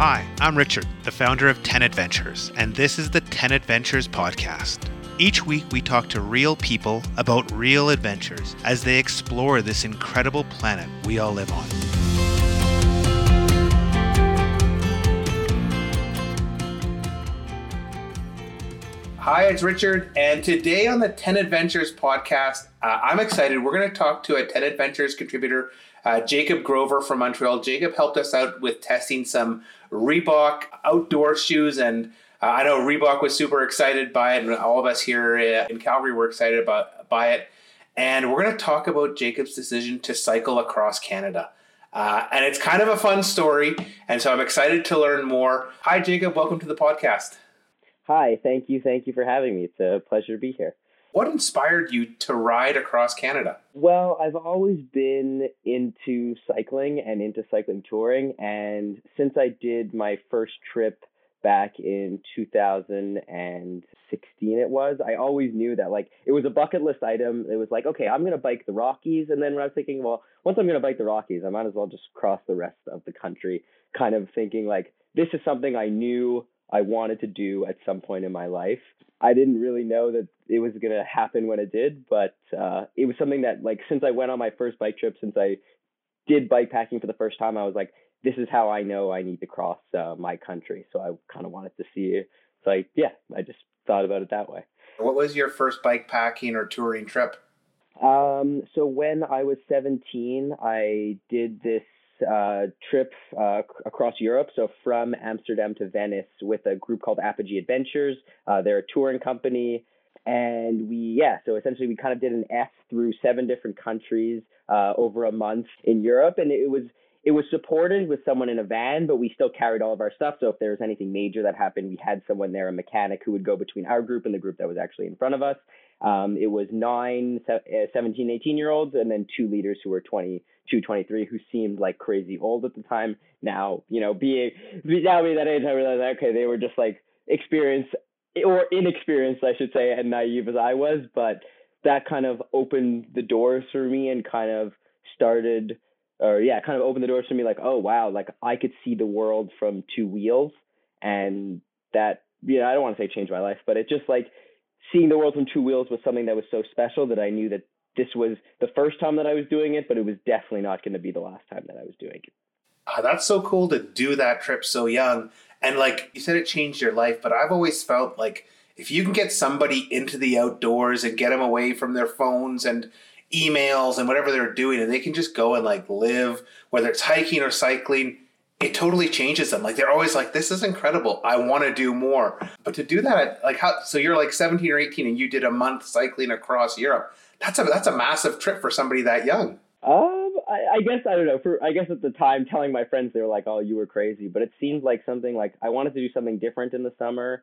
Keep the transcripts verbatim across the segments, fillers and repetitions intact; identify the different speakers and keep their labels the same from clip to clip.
Speaker 1: Hi, I'm Richard, the founder of ten Adventures, and this is the ten Adventures podcast. Each week we talk to real people about real adventures as they explore this incredible planet we all live on. Hi, it's Richard, and today on the ten Adventures podcast, uh, I'm excited. We're going to talk to a ten Adventures contributor, uh, Jacob Grover from Montreal. Jacob helped us out with testing some Reebok outdoor shoes, and uh, I know Reebok was super excited by it, and all of us here in Calgary were excited about by it. And we're going to talk about Jacob's decision to cycle across Canada. Uh, and it's kind of a fun story, and so I'm excited to learn more. Hi, Jacob. Welcome to the podcast.
Speaker 2: Hi, thank you. Thank you for having me. It's a pleasure to be here.
Speaker 1: What inspired you to ride across Canada?
Speaker 2: Well, I've always been into cycling and into cycling touring. And since I did my first trip back in two thousand sixteen, it was, I always knew that like it was a bucket list item. It was like, okay, I'm going to bike the Rockies. And then when I was thinking, well, once I'm going to bike the Rockies, I might as well just cross the rest of the country, kind of thinking like this is something I knew I wanted to do at some point in my life. I didn't really know that it was going to happen when it did, but uh, it was something that like since I went on my first bike trip, since I did bike packing for the first time, I was like, this is how I know I need to cross uh, my country. So I kind of wanted to see it. So I, yeah, I just thought about it that way.
Speaker 1: What was your first bike packing or touring trip?
Speaker 2: Um, so when I was seventeen, I did this uh, trip uh, across Europe. So from Amsterdam to Venice with a group called Apogee Adventures. Uh, they're a touring company. And we, yeah, so essentially we kind of did an F through seven different countries uh, over a month in Europe. And it was it was supported with someone in a van, but we still carried all of our stuff. So if there was anything major that happened, we had someone there, a mechanic, who would go between our group and the group that was actually in front of us. Um, it was nine, seventeen, eighteen year olds, and then two leaders who were twenty-two, twenty-three, who seemed like crazy old at the time. Now, you know, being, now being that age, I realized, okay, they were just like experienced or inexperienced, I should say, and naive as I was. But that kind of opened the doors for me and kind of started, or yeah, kind of opened the doors for me like, oh, wow, like I could see the world from two wheels. And that, you know, I don't want to say changed my life, but it just like, seeing the world from two wheels was something that was so special that I knew that this was the first time that I was doing it, but it was definitely not going to be the last time that I was doing it.
Speaker 1: Uh, that's so cool to do that trip so young. And like you said, it changed your life, but I've always felt like if you can get somebody into the outdoors and get them away from their phones and emails and whatever they're doing, and they can just go and like live, whether it's hiking or cycling, it totally changes them. Like they're always like, this is incredible. I want to do more. But to do that, like how, so you're like seventeen or eighteen and you did a month cycling across Europe. That's a, that's a massive trip for somebody that young.
Speaker 2: Um, I, I guess, I don't know, for, I guess at the time telling my friends, they were like, oh, you were crazy. But it seemed like something like I wanted to do something different in the summer.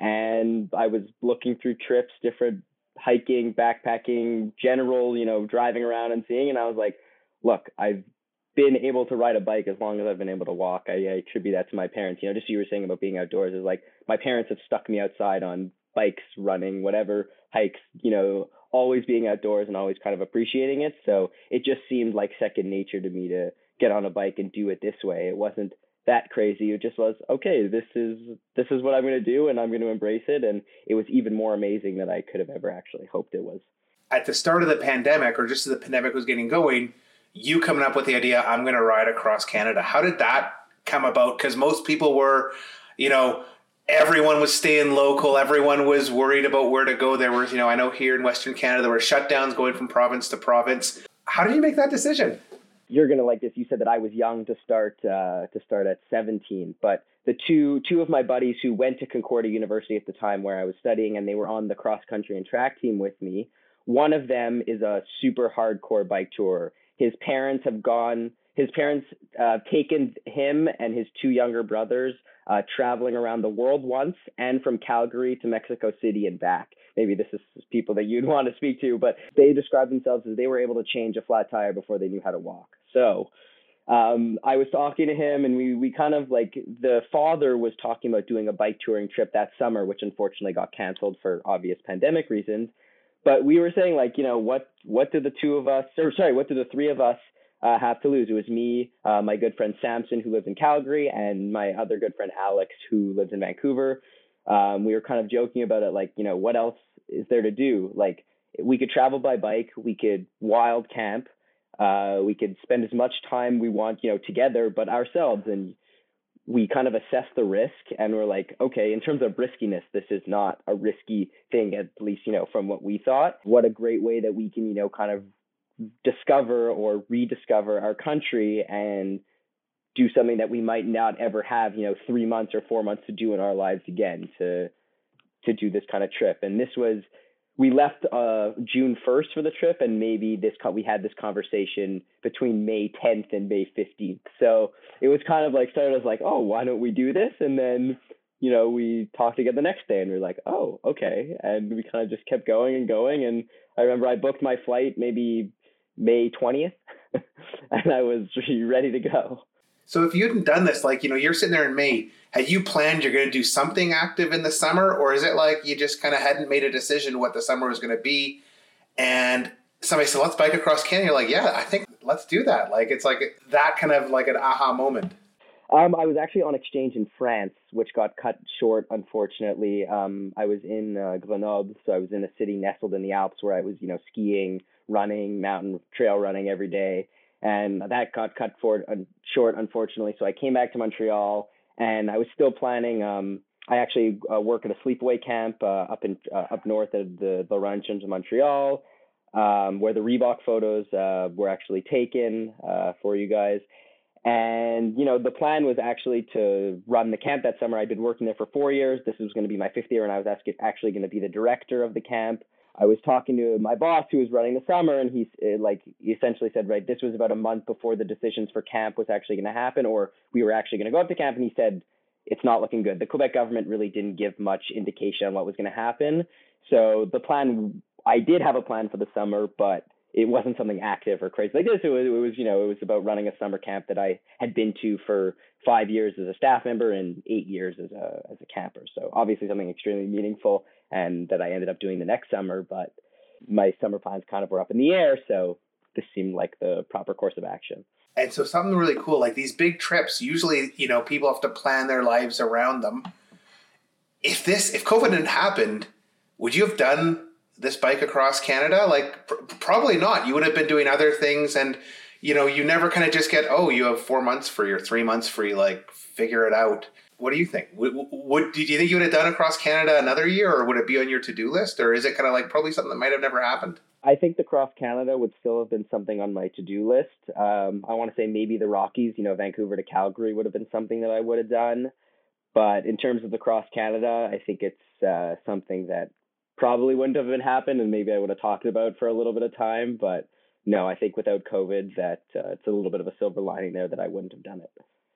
Speaker 2: And I was looking through trips, different hiking, backpacking, general, you know, driving around and seeing. And I was like, look, I've been able to ride a bike as long as I've been able to walk. I, I attribute that to my parents. You know, just you were saying about being outdoors is like my parents have stuck me outside on bikes, running, whatever, hikes, you know, always being outdoors and always kind of appreciating it. So it just seemed like second nature to me to get on a bike and do it this way. It wasn't that crazy. It just was, okay, this is this is what I'm going to do and I'm going to embrace it. And it was even more amazing than I could have ever actually hoped it was.
Speaker 1: At the start of the pandemic, or just as the pandemic was getting going, you coming up with the idea, I'm going to ride across Canada. How did that come about? Because most people were, you know, everyone was staying local. Everyone was worried about where to go. There was, you know, I know here in Western Canada, there were shutdowns going from province to province. How did you make that decision?
Speaker 2: You're going to like this. You said that I was young to start uh, to start at seventeen, but the two two of my buddies who went to Concordia University at the time where I was studying, and they were on the cross country and track team with me. One of them is a super hardcore bike tourer. His parents have gone, his parents uh, taken him and his two younger brothers uh, traveling around the world once and from Calgary to Mexico City and back. Maybe this is people that you'd want to speak to, but they describe themselves as they were able to change a flat tire before they knew how to walk. So um, I was talking to him and we, we kind of like, the father was talking about doing a bike touring trip that summer, which unfortunately got canceled for obvious pandemic reasons. But we were saying, like, you know, what what do the two of us, or sorry, what do the three of us uh, have to lose. It was me, uh, my good friend Samson, who lives in Calgary, and my other good friend Alex, who lives in Vancouver. Um, we were kind of joking about it, like, you know, what else is there to do? Like, we could travel by bike, we could wild camp, uh, we could spend as much time we want, you know, together, but ourselves. And we kind of assess the risk, and we're like, okay, in terms of riskiness, this is not a risky thing, at least, you know, from what we thought. What a great way that we can, you know, kind of discover or rediscover our country and do something that we might not ever have, you know, three months or four months to do in our lives again, to to do this kind of trip. And this was, we left uh, June first for the trip, and maybe this we had this conversation between May tenth and May fifteenth. So it was kind of like, started as like, oh, why don't we do this? And then, you know, we talked again the next day, and we are like, oh, okay. And we kind of just kept going and going. And I remember I booked my flight maybe May twentieth, and I was ready to go.
Speaker 1: So if you hadn't done this, like, you know, you're sitting there in May, had you planned you're going to do something active in the summer, or is it like you just kind of hadn't made a decision what the summer was going to be, and somebody said, let's bike across Canada? You're like, yeah, I think let's do that. Like, it's like that kind of like an aha moment.
Speaker 2: Um, I was actually on exchange in France, which got cut short, unfortunately. Um, I was in uh, Grenoble, so I was in a city nestled in the Alps where I was, you know, skiing, running, mountain trail running every day. And that got cut for, uh, short, unfortunately. So I came back to Montreal, and I was still planning. Um, I actually uh, work at a sleepaway camp uh, up in uh, up north of the Laurentians of Montreal, um, where the Reebok photos uh, were actually taken uh, for you guys. And, you know, the plan was actually to run the camp that summer. I'd been working there for four years. This was going to be my fifth year, and I was actually going to be the director of the camp. I was talking to my boss who was running the summer, and he like he essentially said, right, this was about a month before the decisions for camp was actually going to happen, or we were actually going to go up to camp. And he said, it's not looking good. The Quebec government really didn't give much indication on what was going to happen. So the plan, I did have a plan for the summer, but it wasn't something active or crazy like this. It was, it was, you know, it was about running a summer camp that I had been to for five years as a staff member and eight years as a as a camper. So obviously something extremely meaningful, and that I ended up doing the next summer. But my summer plans kind of were up in the air, so this seemed like the proper course of action.
Speaker 1: And so something really cool, like these big trips, usually, you know, people have to plan their lives around them. If this, if COVID hadn't happened, would you have done this bike across Canada? Like, pr- probably not. You would have been doing other things, and, you know, you never kind of just get, oh, you have four months free or three months free, like, figure it out. What do you think? Would, would do you think you would have done across Canada another year, or would it be on your to-do list, or is it kind of like probably something that might have never happened?
Speaker 2: I think the Cross Canada would still have been something on my to-do list. Um, I want to say maybe the Rockies, you know, Vancouver to Calgary would have been something that I would have done. But in terms of the Cross Canada, I think it's uh, something that probably wouldn't have been happened, and maybe I would have talked about for a little bit of time. But no, I think without COVID, that uh, it's a little bit of a silver lining there that I wouldn't have done it.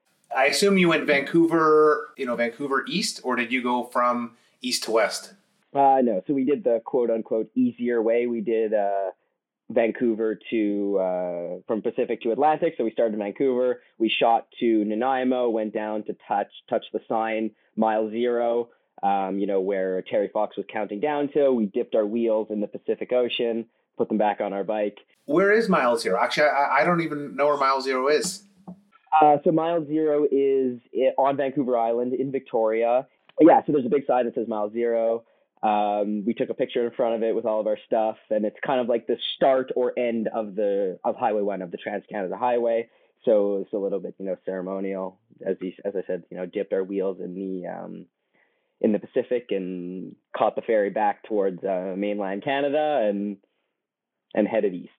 Speaker 1: I assume you went Vancouver, you know, Vancouver east, or did you go from east to west?
Speaker 2: Uh, no, so we did the quote unquote easier way. We did uh, Vancouver to, uh, from Pacific to Atlantic. So we started in Vancouver, we shot to Nanaimo, went down to touch, touch the sign, mile zero, um, you know, where Terry Fox was counting down to. We dipped our wheels in the Pacific Ocean, put them back on our bike.
Speaker 1: Where is mile zero? Actually, I, I don't even know where mile zero is.
Speaker 2: Uh, so mile zero is on Vancouver Island in Victoria. Yeah, so there's a big sign that says mile zero. Um, we took a picture in front of it with all of our stuff, and it's kind of like the start or end of the of Highway One, of the Trans-Canada Highway. So it's a little bit, you know, ceremonial. As we, as I said, you know, dipped our wheels in the um, in the Pacific and caught the ferry back towards uh, mainland Canada and and headed east.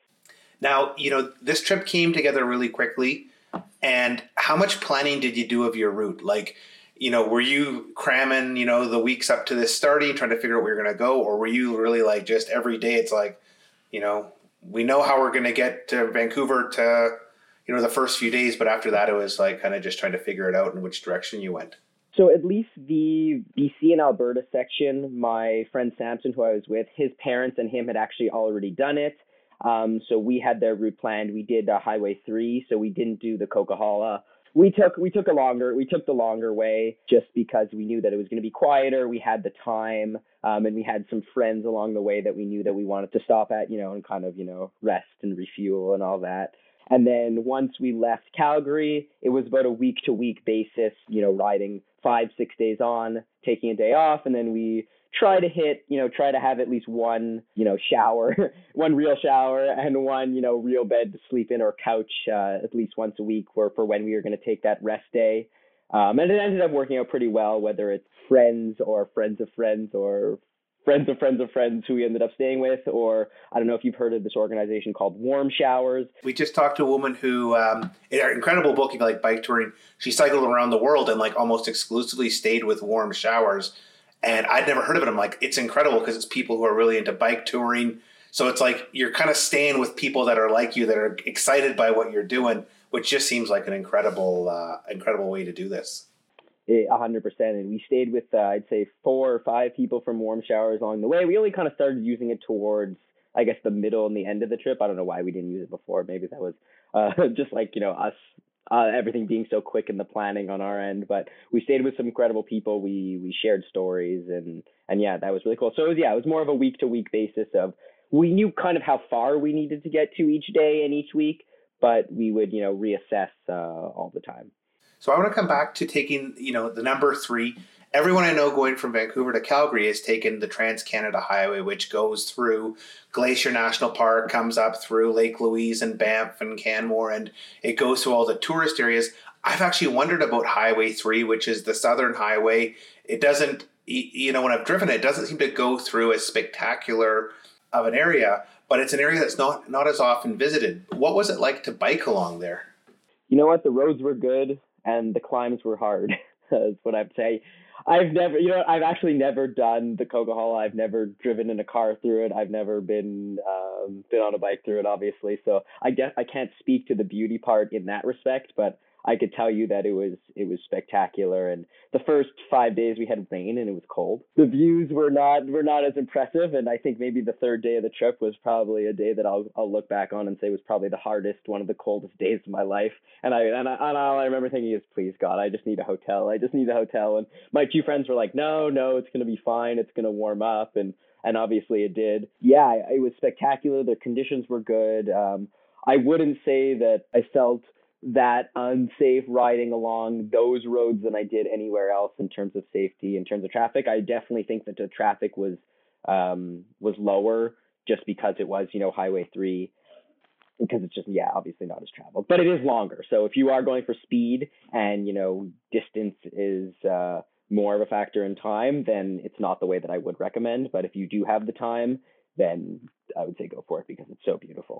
Speaker 1: Now, you know, this trip came together really quickly. And how much planning did you do of your route? Like, you know, were you cramming, you know, the weeks up to this starting, trying to figure out where you're going to go? Or were you really like just every day it's like, you know, we know how we're going to get to Vancouver to, you know, the first few days. But after that, it was like kind of just trying to figure it out in which direction you went.
Speaker 2: So at least the B C and Alberta section, my friend Samson, who I was with, his parents and him had actually already done it. Um, so we had their route planned. We did uh, Highway three, so we didn't do the Coquihalla. We took we took a longer we took the longer way just because we knew that it was going to be quieter. We had the time, um, and we had some friends along the way that we knew that we wanted to stop at, you know, and kind of, you know, rest and refuel and all that. And then once we left Calgary, it was about a week to week basis, you know, riding five, six days on, taking a day off. And then we try to hit, you know, try to have at least one, you know, shower, one real shower and one, you know, real bed to sleep in or couch uh, at least once a week for, for when we were going to take that rest day. Um, and it ended up working out pretty well, whether it's friends or friends of friends or friends of friends of friends who we ended up staying with, or I don't know if you've heard of this organization called Warm Showers.
Speaker 1: We just talked to a woman who, um, in our incredible book, if you like bike touring, she cycled around the world and like almost exclusively stayed with Warm Showers. And I'd never heard of it. I'm like, it's incredible because it's people who are really into bike touring. So it's like you're kind of staying with people that are like you, that are excited by what you're doing, which just seems like an incredible, uh, incredible way to do this.
Speaker 2: A hundred percent. And we stayed with, uh, I'd say four or five people from Warm Showers along the way. We only kind of started using it towards, I guess, the middle and the end of the trip. I don't know why we didn't use it before. Maybe that was uh, just like, you know, us, uh, everything being so quick in the planning on our end. But we stayed with some incredible people. We we shared stories and, and yeah, that was really cool. So it was, yeah, it was more of a week to week basis of, we knew kind of how far we needed to get to each day and each week, but we would, you know, reassess uh, all the time.
Speaker 1: So I want to come back to taking, you know, the number three. Everyone I know going from Vancouver to Calgary has taken the Trans-Canada Highway, which goes through Glacier National Park, comes up through Lake Louise and Banff and Canmore, and it goes through all the tourist areas. I've actually wondered about Highway three, which is the Southern Highway. It doesn't, you know, when I've driven it, it doesn't seem to go through as spectacular of an area, but it's an area that's not, not as often visited. What was it like to bike along there?
Speaker 2: You know what? The roads were good. And the climbs were hard, is what I'd say. I've never, you know, I've actually never done the Coquihalla. I've never driven in a car through it. I've never been um, been on a bike through it, obviously. So I guess I can't speak to the beauty part in that respect, but I could tell you that it was it was spectacular. And the first five days we had rain and it was cold. The views were not were not as impressive. And I think maybe the third day of the trip was probably a day that I'll I'll look back on and say was probably the hardest, one of the coldest days of my life. And I and, I, and all I remember thinking is, please God, I just need a hotel. I just need a hotel. And my two friends were like, no, no, it's gonna be fine. It's gonna warm up. And and obviously it did. Yeah, it was spectacular. The conditions were good. Um, I wouldn't say that I felt that unsafe riding along those roads than I did anywhere else in terms of safety, in terms of traffic. I definitely think that the traffic was um, was lower just because it was, you know, Highway three, because it's just, yeah, obviously not as traveled, but it is longer. So if you are going for speed and, you know, distance is uh, more of a factor in time, then it's not the way that I would recommend. But if you do have the time, then I would say go for it because it's so beautiful.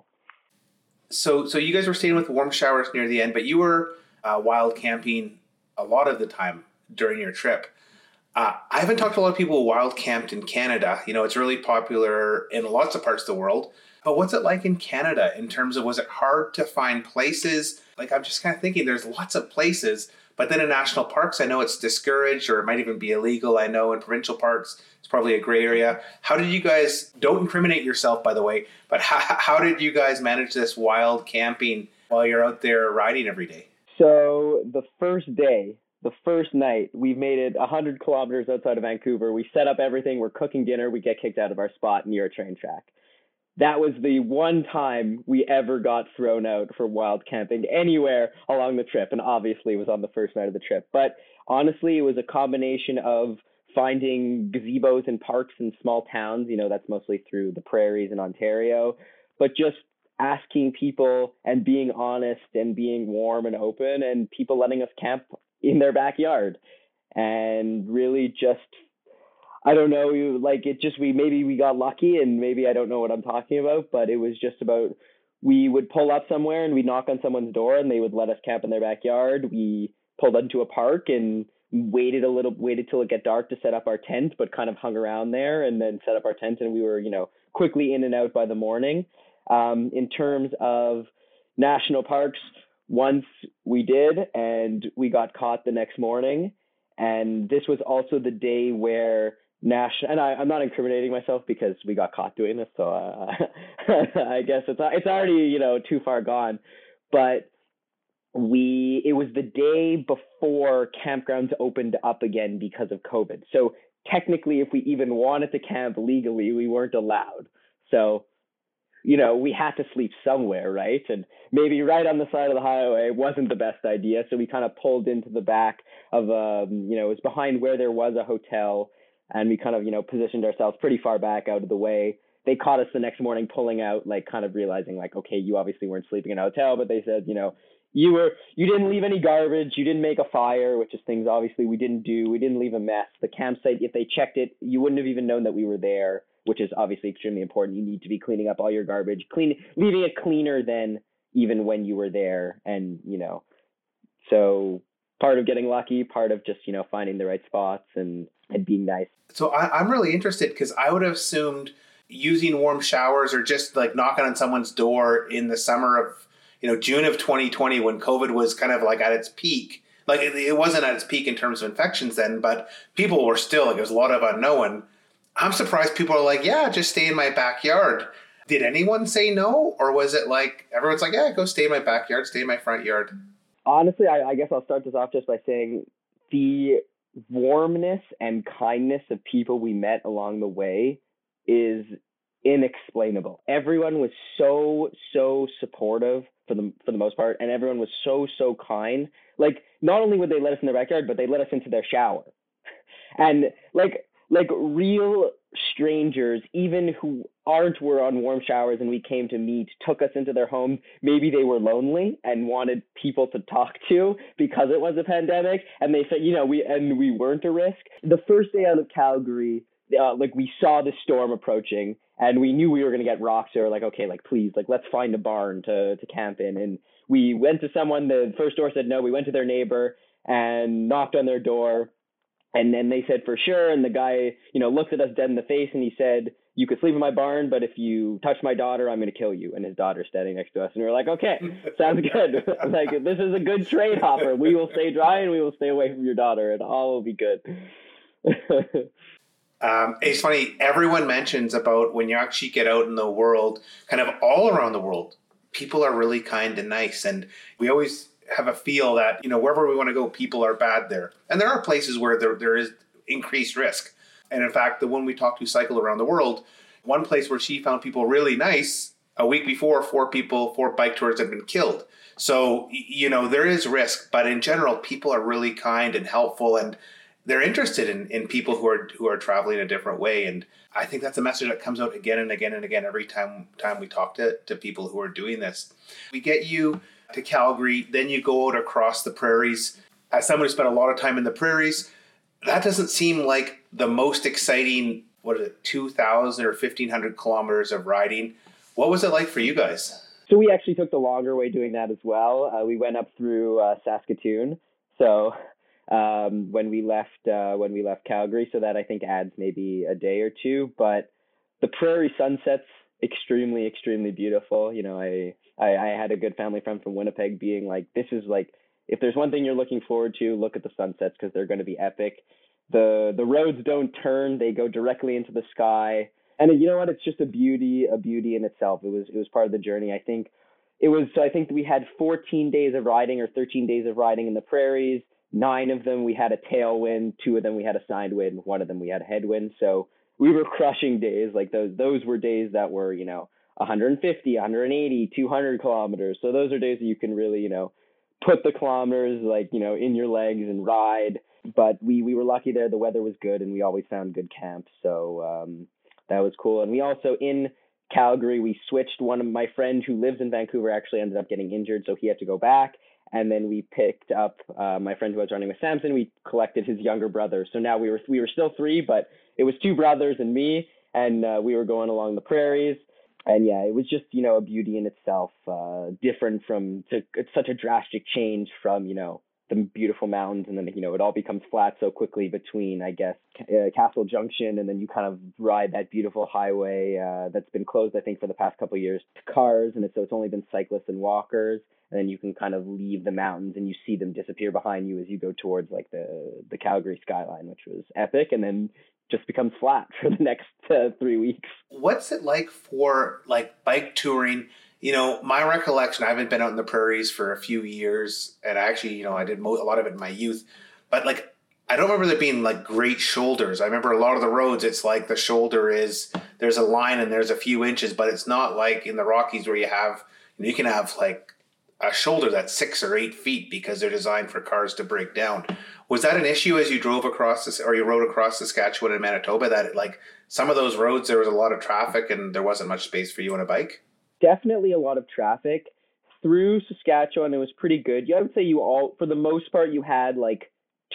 Speaker 1: So, so you guys were staying with Warm Showers near the end, but you were uh, wild camping a lot of the time during your trip. Uh, I haven't talked to a lot of people who wild camped in Canada. You know, it's really popular in lots of parts of the world. But what's it like in Canada in terms of, was it hard to find places? Like, I'm just kind of thinking there's lots of places, but then in national parks, I know it's discouraged or it might even be illegal. I know in provincial parks, it's probably a gray area. How did you guys, don't incriminate yourself, by the way, but how, how did you guys manage this wild camping while you're out there riding every day?
Speaker 2: So the first day, the first night, we made it one hundred kilometers outside of Vancouver. We set up everything. We're cooking dinner. We get kicked out of our spot near a train track. That was the one time we ever got thrown out for wild camping anywhere along the trip. And obviously it was on the first night of the trip. But honestly, it was a combination of finding gazebos in parks in small towns. You know, that's mostly through the prairies in Ontario. But just asking people and being honest and being warm and open, and people letting us camp in their backyard. And really just, I don't know, like it just, we, maybe we got lucky and maybe I don't know what I'm talking about, but it was just about, we would pull up somewhere and we'd knock on someone's door and they would let us camp in their backyard. We pulled into a park and waited a little, waited till it got dark to set up our tent, but kind of hung around there and then set up our tent, and we were, you know, quickly in and out by the morning. Um, in terms of national parks, once we did, and we got caught the next morning. And this was also the day where national, and I, I'm not incriminating myself because we got caught doing this, so uh, I guess it's it's already, you know, too far gone. But we, it was the day before campgrounds opened up again because of COVID. So technically, if we even wanted to camp legally, we weren't allowed. So you know, we had to sleep somewhere, right? And maybe right on the side of the highway wasn't the best idea. So we kind of pulled into the back of, um, you know, it was behind where there was a hotel. And we kind of, you know, positioned ourselves pretty far back out of the way. They caught us the next morning pulling out, like kind of realizing like, okay, you obviously weren't sleeping in a hotel, but they said, you know, you were, you didn't leave any garbage. You didn't make a fire, which is things obviously we didn't do. We didn't leave a mess. The campsite, if they checked it, you wouldn't have even known that we were there, which is obviously extremely important. You need to be cleaning up all your garbage, clean, leaving it cleaner than even when you were there. And, you know, so part of getting lucky, part of just, you know, finding the right spots and, and being nice.
Speaker 1: So I, I'm really interested because I would have assumed using warm showers or just like knocking on someone's door in the summer of, you know, June of twenty twenty when COVID was kind of like at its peak. Like it, it wasn't at its peak in terms of infections then, but people were still, like there was a lot of unknown. I'm surprised people are like, yeah, just stay in my backyard. Did anyone say no? Or was it like, everyone's like, yeah, go stay in my backyard, stay in my front yard?
Speaker 2: Honestly, I, I guess I'll start this off just by saying the warmness and kindness of people we met along the way is inexplainable. Everyone was so, so supportive for the for the most part, and everyone was so, so kind. Like, not only would they let us in their backyard, but they let us into their shower. And like like real strangers, even who aren't were on warm showers and we came to meet, took us into their homes. Maybe they were lonely and wanted people to talk to because it was a pandemic, and they said, you know, we and we weren't a risk. The first day out of Calgary, Uh, like we saw the storm approaching and we knew we were going to get rocked. So we're like, okay, like, please, like, let's find a barn to, to camp in. And we went to someone, the first door said no. We went to their neighbor and knocked on their door. And then they said for sure. And the guy, you know, looked at us dead in the face and he said, you could sleep in my barn, but if you touch my daughter, I'm going to kill you. And his daughter's standing next to us. And we were like, okay, sounds good. Like, this is a good trade, Hopper. We will stay dry and we will stay away from your daughter and all will be good.
Speaker 1: Um, it's funny, everyone mentions about when you actually get out in the world, kind of all around the world, people are really kind and nice. And we always have a feel that, you know, wherever we want to go, people are bad there. And there are places where there, there is increased risk. And in fact, the one we talked to cycle around the world, one place where she found people really nice, a week before, four people, four bike tours had been killed. So, you know, there is risk, but in general, people are really kind and helpful, and they're interested in, in people who are who are traveling a different way. And I think that's a message that comes out again and again and again every time time we talk to, to people who are doing this. We get you to Calgary, then you go out across the prairies. As someone who spent a lot of time in the prairies, that doesn't seem like the most exciting, what is it, two thousand or fifteen hundred kilometers of riding. What was it like for you guys?
Speaker 2: So we actually took the longer way doing that as well. Uh, we went up through uh, Saskatoon. So um, when we left uh, when we left Calgary, so that I think adds maybe a day or two. But the prairie sunsets, extremely, extremely beautiful. You know, I, I, I had a good family friend from Winnipeg being like, this is like, if there's one thing you're looking forward to, look at the sunsets because they're going to be epic. The the roads don't turn, they go directly into the sky. And you know what? It's just a beauty, a beauty in itself. It was it was part of the journey. I think it was, so I think we had fourteen days of riding or thirteen days of riding in the prairies. Nine of them we had a tailwind, two of them we had a side wind, one of them we had a headwind. So we were crushing days. Like those those were days that were, you know, one hundred fifty, one hundred eighty, two hundred kilometers. So those are days that you can really, you know, put the kilometers like, you know, in your legs and ride. But we, we were lucky there. The weather was good and we always found good camps. So um, that was cool. And we also, in Calgary, we switched. One of my friend who lives in Vancouver actually ended up getting injured, so he had to go back. And then we picked up uh, my friend who was running with Samson. We collected his younger brother. So now we were we were still three, but it was two brothers and me, and uh, we were going along the prairies. And yeah, it was just, you know, a beauty in itself, uh, different from, to, it's such a drastic change from, you know, the beautiful mountains, and then, you know, it all becomes flat so quickly between, I guess, uh, Castle Junction, and then you kind of ride that beautiful highway uh, that's been closed, I think, for the past couple of years to cars, and it's, so it's only been cyclists and walkers, and then you can kind of leave the mountains and you see them disappear behind you as you go towards like the the Calgary skyline, which was epic, and then just becomes flat for the next uh, three weeks.
Speaker 1: What's it like for like bike touring? You know, my recollection, I haven't been out in the prairies for a few years, and actually, you know, I did mo- a lot of it in my youth, but like I don't remember there being like great shoulders. I remember a lot of the roads, it's like the shoulder is, there's a line and there's a few inches, but it's not like in the Rockies where you have, you know, you can have like a shoulder that's six or eight feet because they're designed for cars to break down. Was that an issue as you drove across this, or you rode across Saskatchewan and Manitoba, that it, like some of those roads, there was a lot of traffic and there wasn't much space for you on a bike?
Speaker 2: Definitely a lot of traffic. Through Saskatchewan, it was pretty good. I would say you all, for the most part, you had like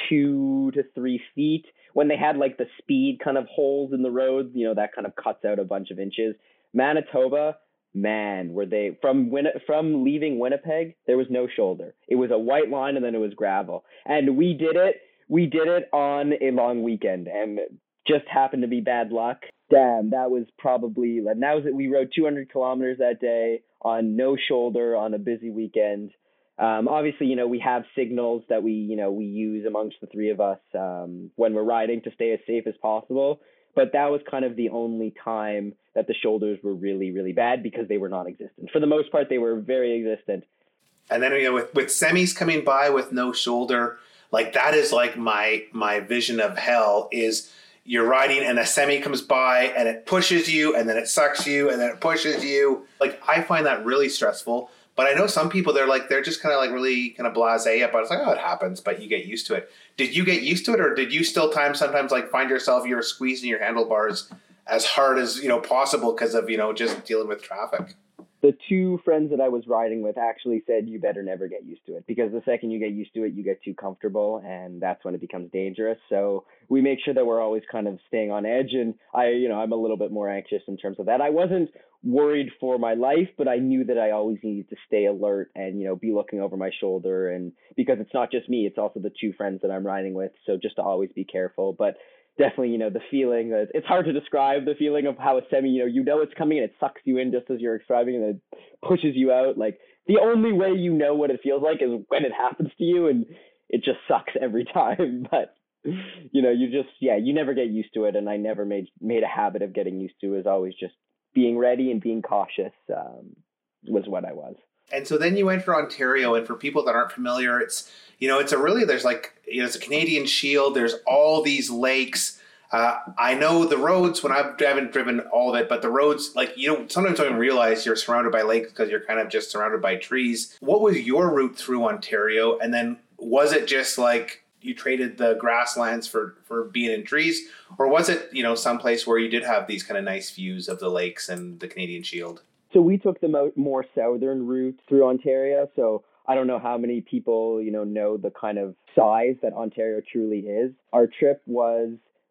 Speaker 2: two to three feet. When they had like the speed kind of holes in the roads, you know, that kind of cuts out a bunch of inches. Manitoba, man, were they from Win- from leaving Winnipeg, there was no shoulder. It was a white line and then it was gravel. And we did it. We did it on a long weekend and just happened to be bad luck. Damn, that was probably, and that was it. We rode two hundred kilometers that day on no shoulder on a busy weekend. Um, obviously, you know, we have signals that we, you know, we use amongst the three of us um, when we're riding to stay as safe as possible. But that was kind of the only time that the shoulders were really, really bad because they were non-existent. For the most part, they were very existent.
Speaker 1: And then, you know, with, with semis coming by with no shoulder, like that is like my my vision of hell is you're riding and a semi comes by and it pushes you and then it sucks you and then it pushes you. Like, I find that really stressful. But I know some people, they're like, they're just kind of like really kind of blasé about it. It's like, oh, it happens, but you get used to it. Did you get used to it, or did you still time sometimes like find yourself, you're squeezing your handlebars as hard as, you know, possible because of, you know, just dealing with traffic?
Speaker 2: The two friends that I was riding with actually said, you better never get used to it, because the second you get used to it, you get too comfortable, and that's when it becomes dangerous. So we make sure that we're always kind of staying on edge. And I, you know, I'm a little bit more anxious in terms of that. I wasn't worried for my life, but I knew that I always needed to stay alert and, you know, be looking over my shoulder. And because it's not just me, it's also the two friends that I'm riding with. So just to always be careful. But definitely, you know, the feeling that it's hard to describe the feeling of how a semi, you know, you know, it's coming and it sucks you in just as you're describing and it pushes you out. Like, the only way you know what it feels like is when it happens to you, and it just sucks every time. But, you know, you just, yeah, you never get used to it. And I never made, made a habit of getting used to it. It was always just being ready and being cautious um, was what I was.
Speaker 1: And so then you went for Ontario, and for people that aren't familiar, it's, you know, it's a really, there's like, you know, it's a Canadian Shield. There's all these lakes. Uh, I know the roads when I've, I haven't driven all of it, but the roads, like, you know, sometimes don't even realize you're surrounded by lakes because you're kind of just surrounded by trees. What was your route through Ontario? And then was it just like you traded the grasslands for, for being in trees? Or was it, you know, someplace where you did have these kind of nice views of the lakes and the Canadian Shield?
Speaker 2: So we took the mo- more southern route through Ontario. So I don't know how many people, you know, know the kind of size that Ontario truly is. Our trip was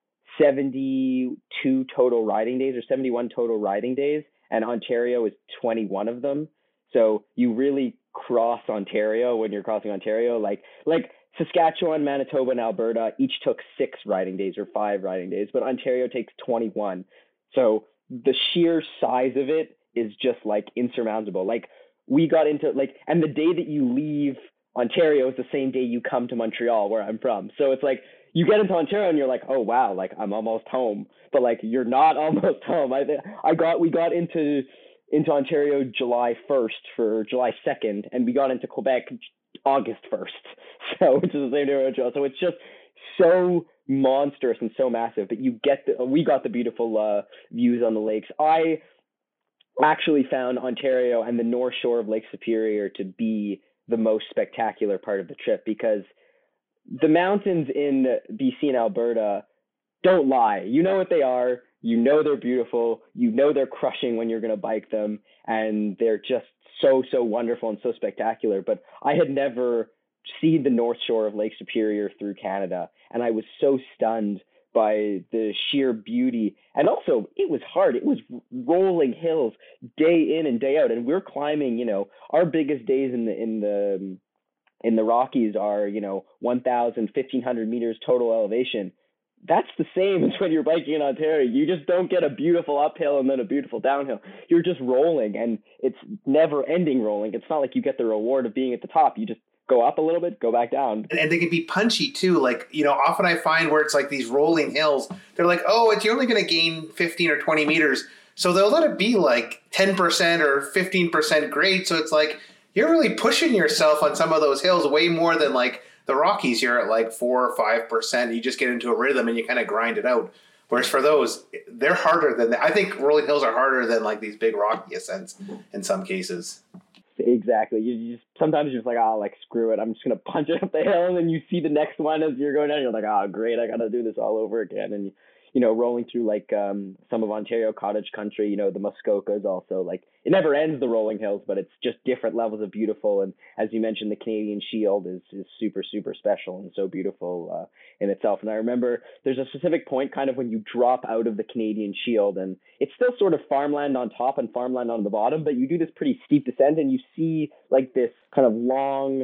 Speaker 2: seventy-two total riding days, or seventy-one total riding days, and Ontario is twenty-one of them. So you really cross Ontario when you're crossing Ontario. Like, like Saskatchewan, Manitoba, and Alberta each took six riding days or five riding days, but Ontario takes twenty-one. So the sheer size of it is just like insurmountable. Like, we got into like, and the day that you leave Ontario is the same day you come to Montreal, where I'm from. So it's like, you get into Ontario and you're like, oh wow, like I'm almost home, but like you're not almost home. I I got we got into into Ontario July first for July second, and we got into Quebec August first. So which is the same day as Montreal. So it's just so monstrous and so massive, but you get the we got the beautiful uh, views on the lakes. I actually found Ontario and the North Shore of Lake Superior to be the most spectacular part of the trip, because the mountains in B C and Alberta don't lie. You know what they are. You know they're beautiful. You know they're crushing when you're going to bike them, and they're just so, so wonderful and so spectacular. But I had never seen the North Shore of Lake Superior through Canada, and I was so stunned by the sheer beauty. And also, it was hard. It was rolling hills day in and day out, and we're climbing, you know, our biggest days in the in the in the Rockies are, you know, one thousand, fifteen hundred meters total elevation. That's the same as when you're biking in Ontario. You just don't get a beautiful uphill and then a beautiful downhill. You're just rolling, and it's never ending rolling. It's not like you get the reward of being at the top. You just go up a little bit, go back down.
Speaker 1: And, and they can be punchy too. Like, you know, often I find where it's like these rolling hills, they're like, oh, it's, you're only going to gain fifteen or twenty meters. So they'll let it be like ten percent or fifteen percent grade. So it's like, you're really pushing yourself on some of those hills way more than like The Rockies, you're at like four or five percent. You just get into a rhythm and you kind of grind it out. Whereas for those, they're harder than I think rolling hills are harder than like these big rocky ascents in some cases.
Speaker 2: Exactly. You, you just sometimes you're just like, oh, like screw it. I'm just gonna punch it up the hill, and then you see the next one as you're going down. You're like, oh, great, I gotta do this all over again. And you know, rolling through like um, some of Ontario cottage country, you know, the Muskoka is also like it never ends the rolling hills, but it's just different levels of beautiful. And as you mentioned, the Canadian Shield is is super super special and so beautiful uh, in itself. And I remember there's a specific point kind of when you drop out of the Canadian Shield, and it's still sort of farmland on top and farmland on the bottom, but you do this pretty steep descent, and you see like this kind of long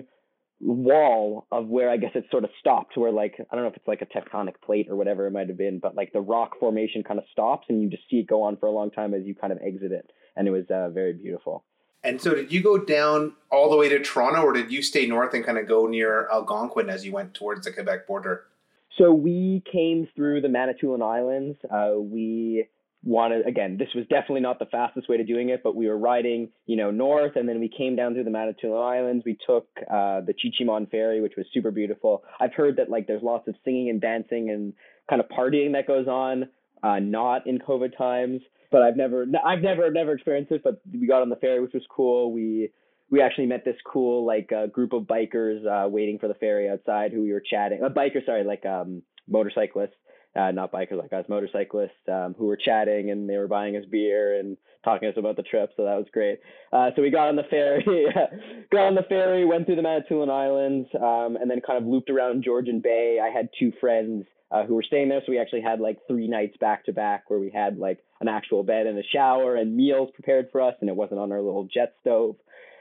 Speaker 2: wall of where I guess it sort of stopped, where like I don't know if it's like a tectonic plate or whatever it might have been, but like the rock formation kind of stops and you just see it go on for a long time as you kind of exit it, and it was uh, very beautiful.
Speaker 1: And so did you go down all the way to Toronto, or did you stay north and kind of go near Algonquin as you went towards the Quebec border?
Speaker 2: So we came through the Manitoulin Islands. Uh, we wanted, again, this was definitely not the fastest way to doing it, but we were riding, you know, north, and then we came down through the Manitoulin Islands. We took uh, the Chi-Chi-Mon Ferry, which was super beautiful. I've heard that like there's lots of singing and dancing and kind of partying that goes on, uh, not in COVID times, but I've never, I've never, never experienced it. But we got on the ferry, which was cool. We we actually met this cool like uh, group of bikers uh, waiting for the ferry outside who we were chatting. Uh, bikers, sorry, like um, motorcyclists. Uh, not bikers like us, motorcyclists um, who were chatting, and they were buying us beer and talking to us about the trip. So that was great. Uh, so we got on the ferry, got on the ferry, went through the Manitoulin Islands, um, and then kind of looped around Georgian Bay. I had two friends uh, who were staying there. So we actually had like three nights back to back where we had like an actual bed and a shower and meals prepared for us. And it wasn't on our little jet stove,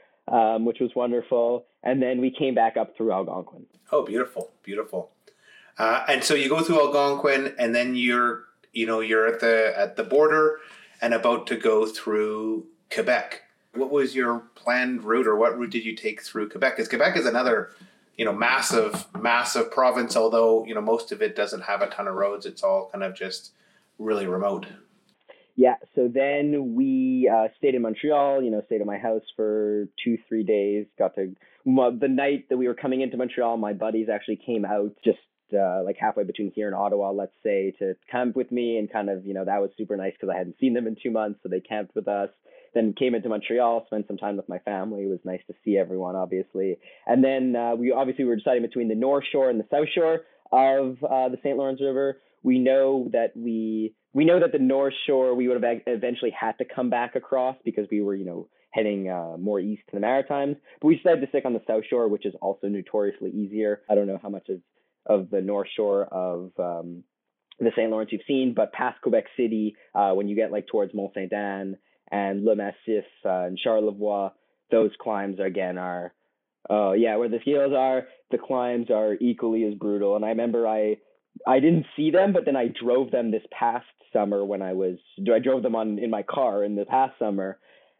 Speaker 2: um, which was wonderful. And then we came back up through Algonquin.
Speaker 1: Oh, beautiful. Beautiful. Uh, and so you go through Algonquin, and then you're, you know, you're at the at the border and about to go through Quebec. What was your planned route, or what route did you take through Quebec? Because Quebec is another, you know, massive, massive province. Although you know most of it doesn't have a ton of roads. It's all kind of just really remote.
Speaker 2: Yeah. So then we uh, stayed in Montreal. You know, stayed at my house for two, three days. Got to well, the night that we were coming into Montreal. My buddies actually came out just. Uh, like halfway between here and Ottawa, let's say, to camp with me, and kind of, you know, that was super nice because I hadn't seen them in two months, so they camped with us. Then came into Montreal, spent some time with my family. It was nice to see everyone, obviously. And then uh, we obviously were deciding between the North Shore and the South Shore of uh, the Saint Lawrence River. We know that we we know that the North Shore we would have eventually had to come back across because we were, you know, heading uh, more east to the Maritimes. But we decided to stick on the South Shore, which is also notoriously easier. I don't know how much of of the North Shore of um, the Saint Lawrence you've seen, but past Quebec City, uh, when you get like towards Mont Saint Anne and Le Massif uh, and Charlevoix, those climbs again are, oh uh, yeah, where the hills are, the climbs are equally as brutal. And I remember I, I didn't see them, but then I drove them this past summer when I was, I drove them on in my car in the past summer,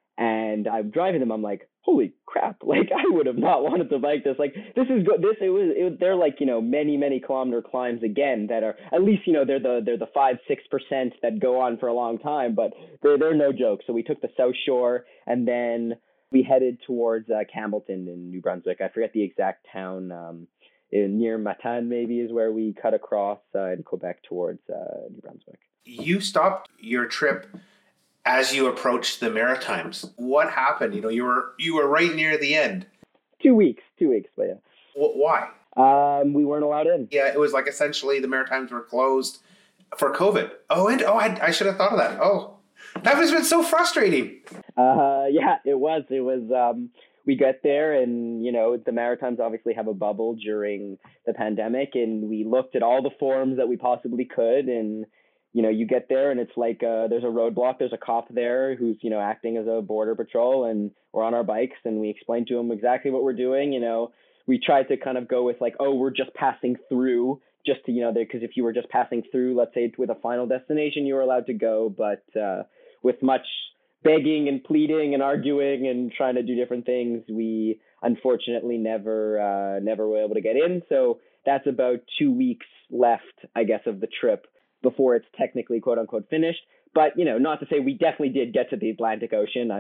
Speaker 2: and I'm driving them. I'm like, holy crap! Like I would have not wanted to bike this. Like this is good. This it was. It, they're like you know many many kilometer climbs again that are at least you know they're the they're the five six percent that go on for a long time, but they're they're no joke. So we took the South Shore, and then we headed towards uh, Campbellton in New Brunswick. I forget the exact town. Um, in, near Matane maybe is where we cut across uh, in Quebec towards uh, New Brunswick.
Speaker 1: You stopped your trip as you approached the Maritimes. What happened? You know, you were you were right near the end.
Speaker 2: Two weeks, two weeks, but yeah.
Speaker 1: W- why?
Speaker 2: Um, we weren't allowed in.
Speaker 1: Yeah, it was like essentially the Maritimes were closed for COVID. Oh, and oh, I, I should have thought of that. Oh, that has been so frustrating.
Speaker 2: Uh, yeah, it was. It was. Um, we got there, and you know, the Maritimes obviously have a bubble during the pandemic, and we looked at all the forms that we possibly could, and you know, you get there and it's like uh, there's a roadblock, there's a cop there who's, you know, acting as a border patrol, and we're on our bikes and we explain to him exactly what we're doing. You know, we tried to kind of go with like, oh, we're just passing through just to, you know, because if you were just passing through, let's say with a final destination, you were allowed to go. But uh, with much begging and pleading and arguing and trying to do different things, we unfortunately never, uh, never were able to get in. So that's about two weeks left, I guess, of the trip before it's technically quote unquote finished. But, you know, not to say we definitely did get to the Atlantic Ocean. I,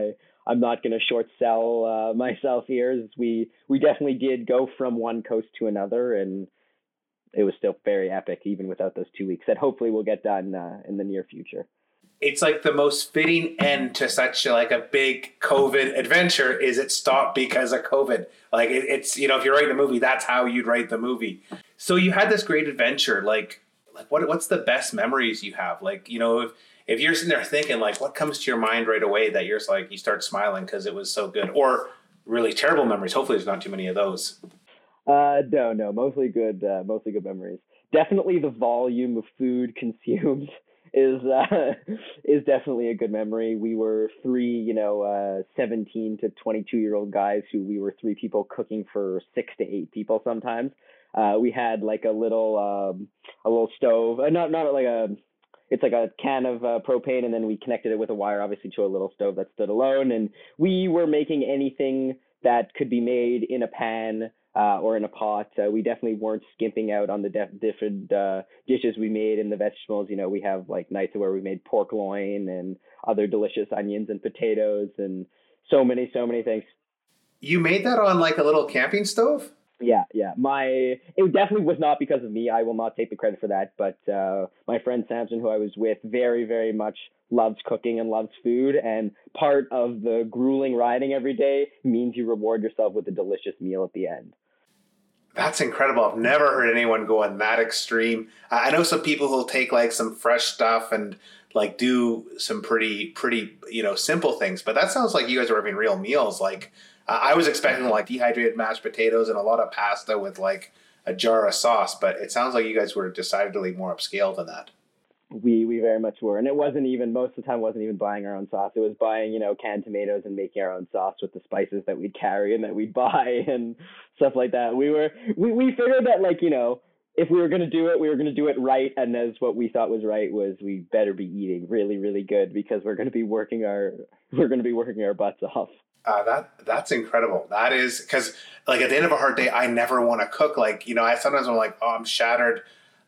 Speaker 2: I'm not going to short sell uh, myself here. We we definitely did go from one coast to another, and it was still very epic even without those two weeks that hopefully will get done uh, in the near future.
Speaker 1: It's like the most fitting end to such like a big COVID adventure is it stopped because of COVID. Like it, it's, you know, if you're writing a movie, that's how you'd write the movie. So you had this great adventure. Like, like what, what's the best memories you have? Like, you know, if, if you're sitting there thinking like, what comes to your mind right away that you're just like, you start smiling because it was so good, or really terrible memories. Hopefully there's not too many of those.
Speaker 2: Uh, no, no, mostly good, uh, mostly good memories. Definitely the volume of food consumed is uh, is definitely a good memory. We were three, you know, uh, seventeen to twenty-two year old guys who we were three people cooking for six to eight people sometimes. Uh, we had like a little um, a little stove, uh, not not like a, it's like a can of uh, propane, and then we connected it with a wire, obviously, to a little stove that stood alone. And we were making anything that could be made in a pan uh, or in a pot. Uh, we definitely weren't skimping out on the def- different uh, dishes we made and the vegetables. You know, we have like nights where we made pork loin and other delicious onions and potatoes and so many, so many things.
Speaker 1: You made that on like a little camping stove?
Speaker 2: Yeah, yeah. My it definitely was not because of me. I will not take the credit for that. But uh, my friend Samson, who I was with, very, very much loves cooking and loves food. And part of the grueling riding every day means you reward yourself with a delicious meal at the end.
Speaker 1: That's incredible. I've never heard anyone go on that extreme. Uh, I know some people who'll take like some fresh stuff and like do some pretty, pretty, you know, simple things. But that sounds like you guys are having real meals. Like uh, I was expecting like dehydrated mashed potatoes and a lot of pasta with like a jar of sauce. But it sounds like you guys were decidedly more upscale than that.
Speaker 2: We we very much were. And it wasn't even, most of the time, wasn't even buying our own sauce. It was buying, you know, canned tomatoes and making our own sauce with the spices that we'd carry and that we'd buy and stuff like that. We were, we, we figured that, like, you know, if we were going to do it, we were going to do it right. And as what we thought was right was we better be eating really, really good because we're going to be working our, we're going to be working our butts off.
Speaker 1: Uh, that that's incredible. That is, because like at the end of a hard day, I never want to cook. Like, you know, I sometimes I'm like, oh, I'm shattered.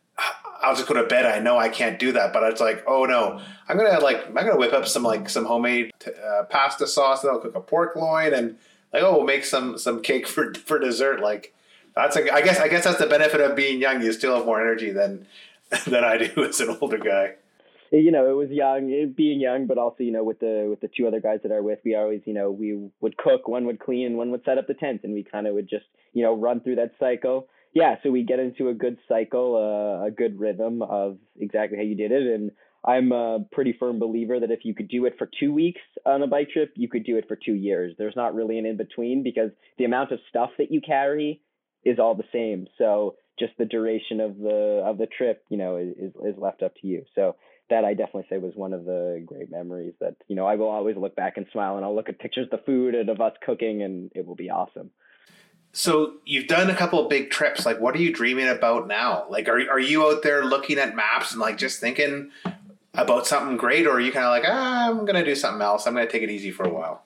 Speaker 1: I'll just go to bed. I know I can't do that, but it's like, oh no, I'm gonna like I'm gonna whip up some like some homemade uh, pasta sauce, and I'll cook a pork loin, and like oh, we'll make some some cake for for dessert. Like that's a, I guess I guess that's the benefit of being young. You still have more energy than than I do as an older guy.
Speaker 2: You know, it was young, being young, but also, you know, with the with the two other guys that are with, we always, you know, we would cook, one would clean, and one would set up the tent, and we kind of would just, you know, run through that cycle. Yeah, so we get into a good cycle, uh, a good rhythm of exactly how you did it. And I'm a pretty firm believer that if you could do it for two weeks on a bike trip, you could do it for two years. There's not really an in-between because the amount of stuff that you carry is all the same. So just the duration of the of the trip, you know, is, is left up to you. So that I definitely say was one of the great memories that, you know, I will always look back and smile, and I'll look at pictures of the food and of us cooking, and it will be awesome.
Speaker 1: So you've done a couple of big trips. Like, what are you dreaming about now? Like, are are you out there looking at maps and like just thinking about something great, or are you kind of like, ah, I'm gonna do something else. I'm gonna take it easy for a while.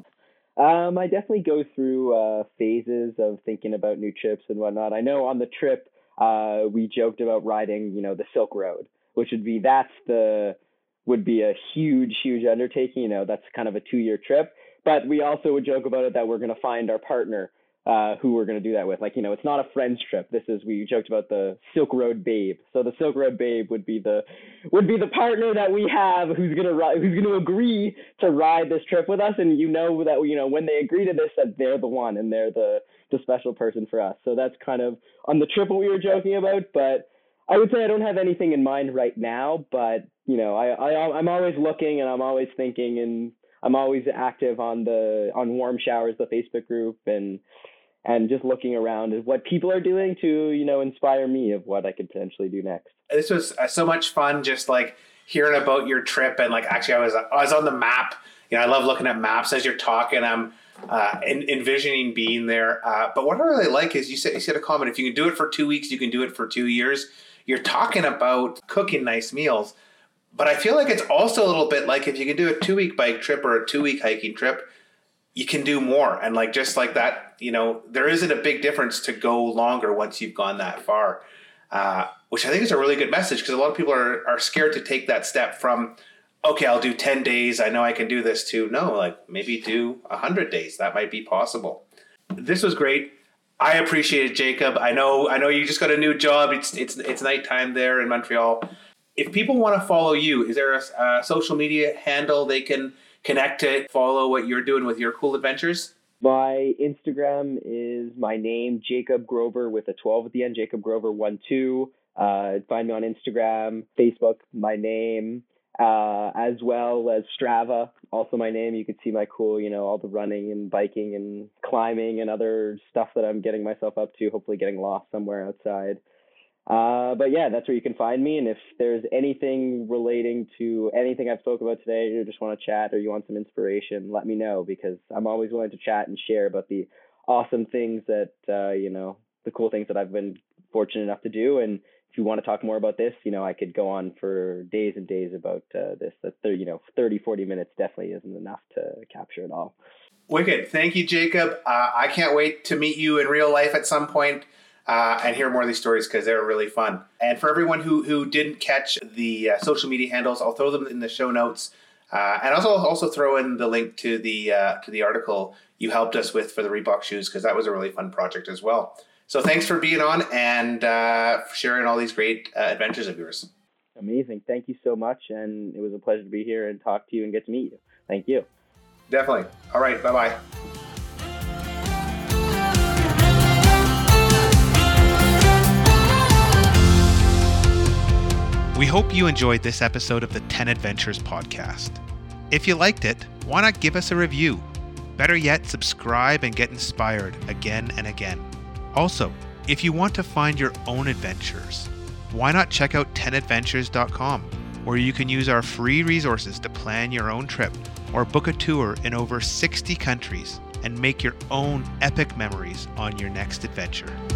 Speaker 2: Um, I definitely go through uh, phases of thinking about new trips and whatnot. I know on the trip, uh, we joked about riding, you know, the Silk Road, which would be that's the would be a huge, huge undertaking. You know, that's kind of a two year trip. But we also would joke about it that we're going to find our partner. Uh, who we're going to do that with. Like, you know, it's not a friend's trip. This is, we joked about the Silk Road Babe. So the Silk Road Babe would be the, would be the partner that we have who's going to ride, who's going to agree to ride this trip with us. And you know that, you know, when they agree to this, that they're the one and they're the, the special person for us. So that's kind of on the trip what we were joking about. But I would say I don't have anything in mind right now, but, you know, I, I, I'm always looking and I'm always thinking, and I'm always active on the, on Warm Showers, the Facebook group, and, and just looking around at what people are doing to, you know, inspire me of what I could potentially do next.
Speaker 1: This was uh, so much fun, just like hearing about your trip. And like, actually I was, I was on the map. You know, I love looking at maps as you're talking. I'm uh, en- envisioning being there. Uh, but what I really like is you said, you said a comment, if you can do it for two weeks, you can do it for two years. You're talking about cooking nice meals. But I feel like it's also a little bit like if you can do a two week bike trip or a two week hiking trip, you can do more. And like, just like that, you know, there isn't a big difference to go longer once you've gone that far, uh, which I think is a really good message, because a lot of people are, are scared to take that step from, okay, I'll do ten days. I know I can do this too. No, like maybe do one hundred days. That might be possible. This was great. I appreciate it, Jacob. I know I know you just got a new job. It's it's it's nighttime there in Montreal. If people want to follow you, is there a, a social media handle they can connect to follow what you're doing with your cool adventures?
Speaker 2: My Instagram is my name, Jacob Grover, with a twelve at the end, Jacob Grover one two. Uh, find me on Instagram, Facebook, my name, uh, as well as Strava, also my name. You can see my cool, you know, all the running and biking and climbing and other stuff that I'm getting myself up to, hopefully getting lost somewhere outside. Uh, but yeah, that's where you can find me. And if there's anything relating to anything I've spoke about today, you just want to chat or you want some inspiration, let me know, because I'm always willing to chat and share about the awesome things that, uh, you know, the cool things that I've been fortunate enough to do. And if you want to talk more about this, you know, I could go on for days and days about uh, this. That, you know, thirty, forty minutes definitely isn't enough to capture it all.
Speaker 1: Wicked. Thank you, Jacob. Uh, I can't wait to meet you in real life at some point. Uh, and hear more of these stories because they're really fun. And for everyone who who didn't catch the uh, social media handles, I'll throw them in the show notes. Uh, and also also throw in the link to the uh, to the article you helped us with for the Reebok shoes, because that was a really fun project as well. So thanks for being on and uh, for sharing all these great uh, adventures of yours.
Speaker 2: Amazing. Thank you so much. And it was a pleasure to be here and talk to you and get to meet you. Thank you.
Speaker 1: Definitely. All right. Bye-bye.
Speaker 3: We hope you enjoyed this episode of the ten Adventures podcast. If you liked it, why not give us a review? Better yet, subscribe and get inspired again and again. Also, if you want to find your own adventures, why not check out ten adventures dot com, where you can use our free resources to plan your own trip or book a tour in over sixty countries and make your own epic memories on your next adventure.